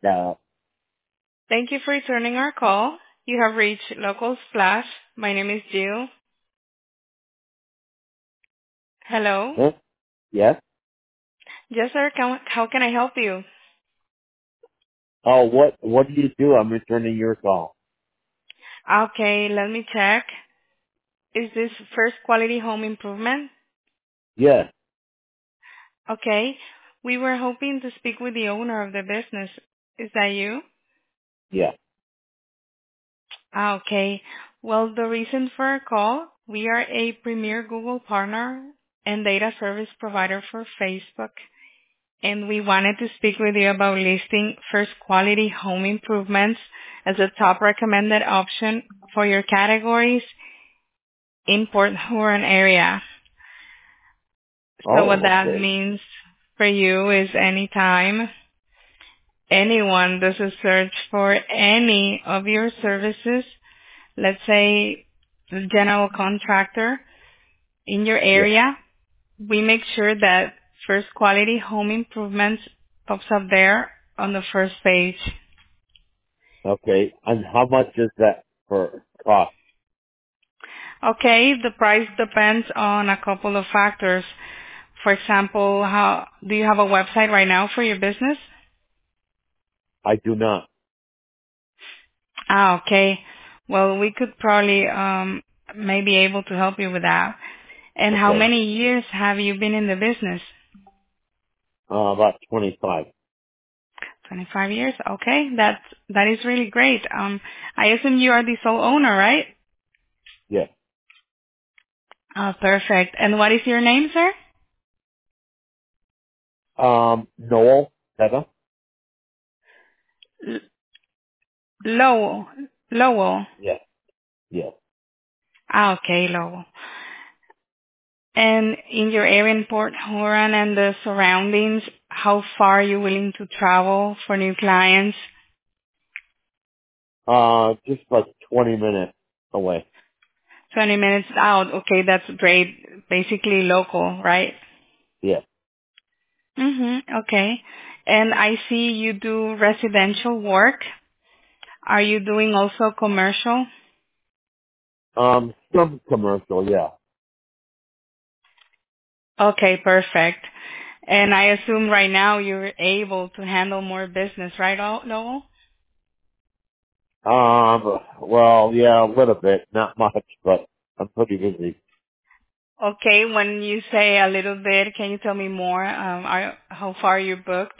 No. Thank you for returning our call. You have reached Local Splash. My name is Jill. Hello? Huh? Yes? Yes, sir. How can I help you? Oh, what do you do? I'm returning your call. Okay, let me check. Is this First Quality Home Improvement? Yes. Okay. We were hoping to speak with the owner of the business. Is that you? Yeah. Okay. Well, the reason for our call, we are a premier Google partner and data service provider for Facebook. And we wanted to speak with you about listing First Quality Home Improvements as a top recommended option for your categories in Port Huron area. So what Oh, that okay. means for you is anytime anyone does a search for any of your services, let's say the general contractor in your Yeah. area, we make sure that First Quality Home Improvements pops up there on the first page. Okay. And how much is that for cost? Okay, the price depends on a couple of factors. For example, how do you have a website right now for your business? I do not. Okay. Well, we could probably may be able to help you with that. And how Okay. many years have you been in the business? About 25. 25 years. Okay, that is really great. I assume you are the sole owner, right? Yeah. Perfect. And what is your name, sir? Noel Teta? L- Lowell. Lowell. Yeah. Yeah. Okay, Lowell. And in your area in Port Huron and the surroundings, how far are you willing to travel for new clients? Just like 20 minutes away. 20 minutes out. Okay, that's great. Basically local, right? Yeah. Okay. And I see you do residential work. Are you doing also commercial? Some commercial, yeah. Okay, perfect. And I assume right now you're able to handle more business, right, Noel? Well, yeah, a little bit, not much, but I'm pretty busy. Okay, when you say a little bit, can you tell me more? How far you're booked?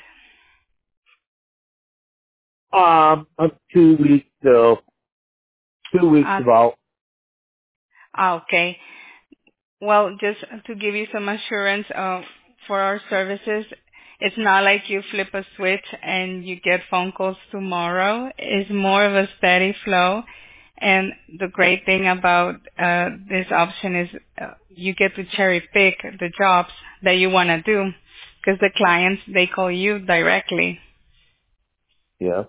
2 weeks, so 2 weeks Uh, about. okay. Well, just to give you some assurance for our services, it's not like you flip a switch and you get phone calls tomorrow. It's more of a steady flow. And the great thing about this option is you get to cherry pick the jobs that you want to do because the clients, they call you directly. Yeah.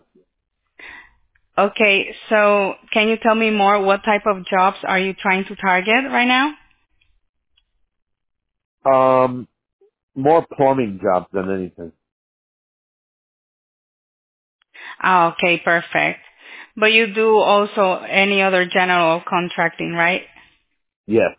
Okay, so can you tell me more? What type of jobs are you trying to target right now? More plumbing jobs than anything. Okay, perfect. But you do also any other general contracting, right? Yes.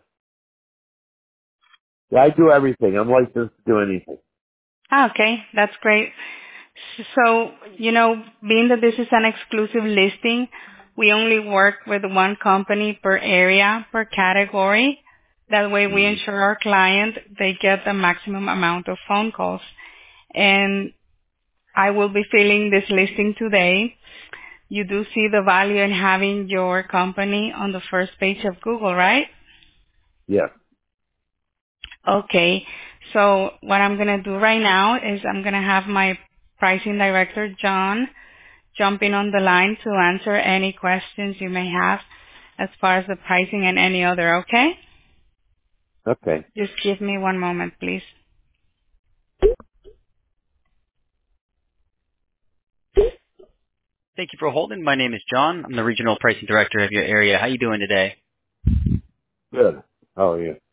Yeah, I do everything. I'm licensed to do anything. Okay, that's great. So, being that this is an exclusive listing, we only work with one company per area, per category. That way we Mm. ensure our client, they get the maximum amount of phone calls. And I will be filling this listing today. You do see the value in having your company on the first page of Google, right? Yes. Okay. So what I'm going to do right now is I'm going to have my pricing director, John, jump in on the line to answer any questions you may have as far as the pricing and any other, okay? Okay. Just give me one moment, please. Thank you for holding. My name is John. I'm the Regional Pricing Director of your area. How you doing today? Good. How are you?